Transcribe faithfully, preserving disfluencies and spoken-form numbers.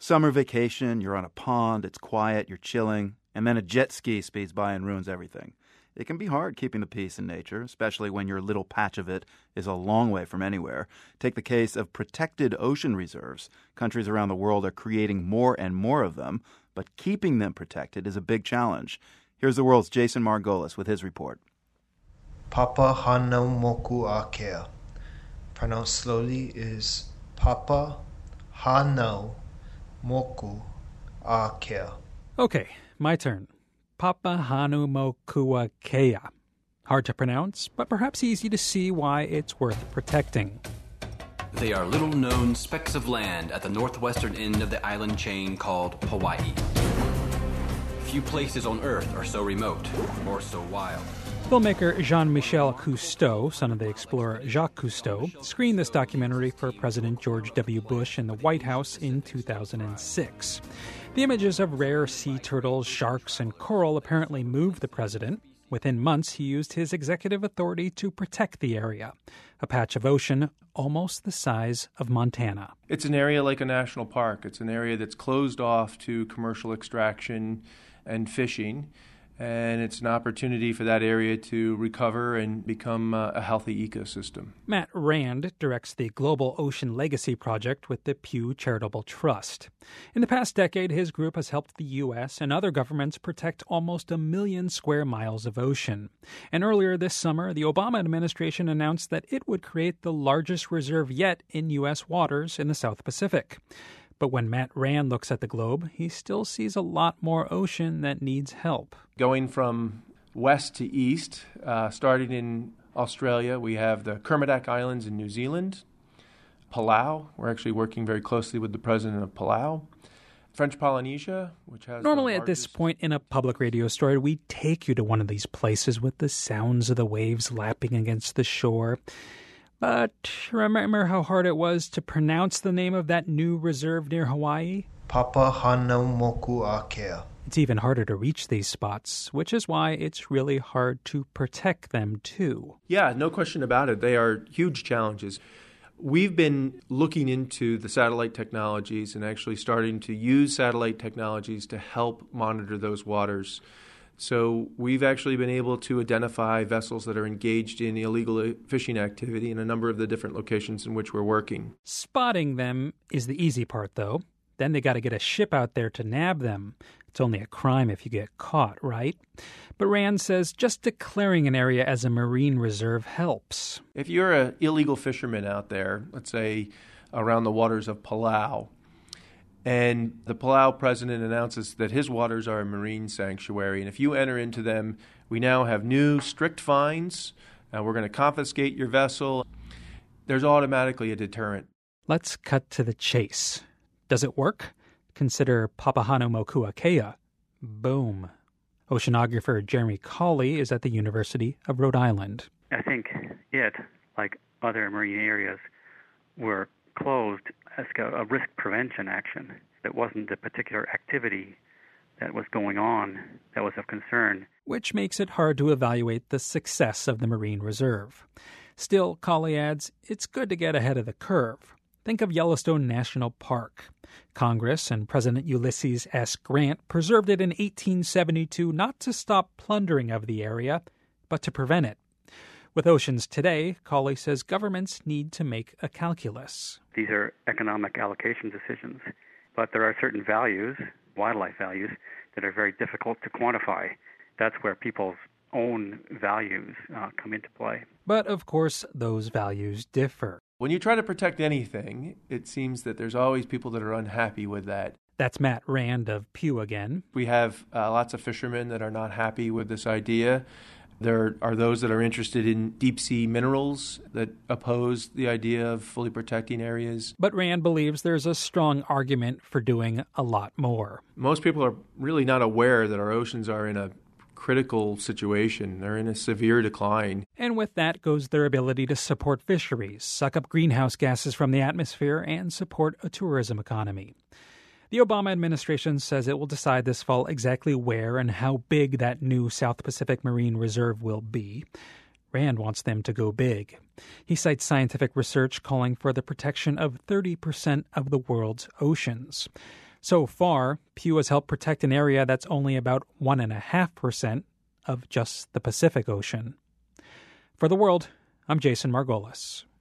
Summer vacation, you're on a pond, it's quiet, you're chilling, and then a jet ski speeds by and ruins everything. It can be hard keeping the peace in nature, especially when your little patch of it is a long way from anywhere. Take the case of protected ocean reserves. Countries around the world are creating more and more of them, but keeping them protected is a big challenge. Here's the world's Jason Margolis with his report. Papa Hano Moku Akea. Pronounced slowly is Papa Hano Moku Akea. Okay, my turn. Papahanaumokuakea. Hard to pronounce, but perhaps easy to see why it's worth protecting. They are little-known specks of land at the northwestern end of the island chain called Hawaii. Few places on Earth are so remote or so wild. Filmmaker Jean-Michel Cousteau, son of the explorer Jacques Cousteau, screened this documentary for President George W. Bush in the White House in two thousand six. The images of rare sea turtles, sharks, and coral apparently moved the president. Within months, he used his executive authority to protect the area, a patch of ocean almost the size of Montana. It's an area like a national park. It's an area that's closed off to commercial extraction and fishing. And it's an opportunity for that area to recover and become uh, a healthy ecosystem. Matt Rand directs the Global Ocean Legacy Project with the Pew Charitable Trust. In the past decade, his group has helped the U S and other governments protect almost a million square miles of ocean. And earlier this summer, the Obama administration announced that it would create the largest reserve yet in U S waters in the South Pacific. But when Matt Rand looks at the globe, he still sees a lot more ocean that needs help. Going from west to east, uh, starting in Australia, we have the Kermadec Islands in New Zealand, Palau. We're actually working very closely with the president of Palau. French Polynesia, which has Normally the at this largest... point in a public radio story, we take you to one of these places with the sounds of the waves lapping against the shore. But remember how hard it was to pronounce the name of that new reserve near Hawaii? Papa Hano Moku Akea. It's even harder to reach these spots, which is why it's really hard to protect them, too. Yeah, no question about it. They are huge challenges. We've been looking into the satellite technologies and actually starting to use satellite technologies to help monitor those waters. So we've actually been able to identify vessels that are engaged in illegal fishing activity in a number of the different locations in which we're working. Spotting them is the easy part, though. Then they got to get a ship out there to nab them. It's only a crime if you get caught, right? But Rand says just declaring an area as a marine reserve helps. If you're an illegal fisherman out there, let's say around the waters of Palau, and the Palau president announces that his waters are a marine sanctuary, and if you enter into them, we now have new strict fines, and we're going to confiscate your vessel. There's automatically a deterrent. Let's cut to the chase. Does it work? Consider Papahanaumokuakea. Boom. Oceanographer Jeremy Cawley is at the University of Rhode Island. I think it, like other marine areas, were closed as a risk prevention action. It wasn't the particular activity that was going on that was of concern. Which makes it hard to evaluate the success of the Marine Reserve. Still, Cawley adds, it's good to get ahead of the curve. Think of Yellowstone National Park. Congress and President Ulysses S. Grant preserved it in eighteen seventy-two not to stop plundering of the area, but to prevent it. With oceans today, Cawley says governments need to make a calculus. These are economic allocation decisions, but there are certain values, wildlife values, that are very difficult to quantify. That's where people's own values uh, come into play. But, of course, those values differ. When you try to protect anything, it seems that there's always people that are unhappy with that. That's Matt Rand of Pew again. We have uh, lots of fishermen that are not happy with this idea. There are those that are interested in deep-sea minerals that oppose the idea of fully protecting areas. But Rand believes there's a strong argument for doing a lot more. Most people are really not aware that our oceans are in a critical situation. They're in a severe decline. And with that goes their ability to support fisheries, suck up greenhouse gases from the atmosphere, and support a tourism economy. The Obama administration says it will decide this fall exactly where and how big that new South Pacific Marine Reserve will be. Rand wants them to go big. He cites scientific research calling for the protection of thirty percent of the world's oceans. So far, Pew has helped protect an area that's only about one point five percent of just the Pacific Ocean. For The World, I'm Jason Margolis.